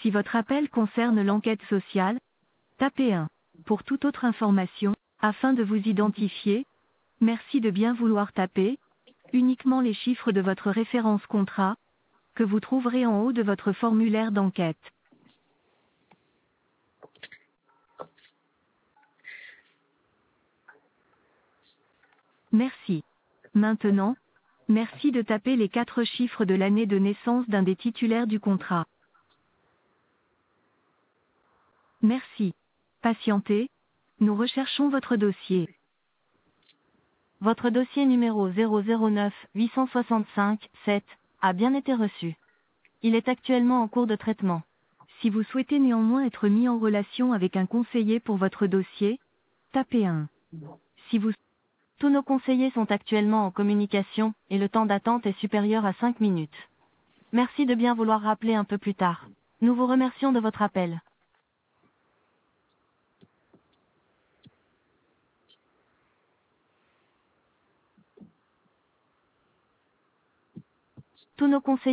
Si votre appel concerne l'enquête sociale, tapez 1. Pour toute autre information, afin de vous identifier, merci de bien vouloir taper uniquement les chiffres de votre référence contrat, que vous trouverez en haut de votre formulaire d'enquête. Merci. Maintenant, merci de taper les 4 chiffres de l'année de naissance d'un des titulaires du contrat. Merci. Patientez, nous recherchons votre dossier. Votre dossier numéro 009 865 7 a bien été reçu. Il est actuellement en cours de traitement. Si vous souhaitez néanmoins être mis en relation avec un conseiller pour votre dossier, tapez 1. Si vous... Tous nos conseillers sont actuellement en communication, et le temps d'attente est supérieur à 5 minutes. Merci de bien vouloir rappeler un peu plus tard. Nous vous remercions de votre appel. Tous nos conseillers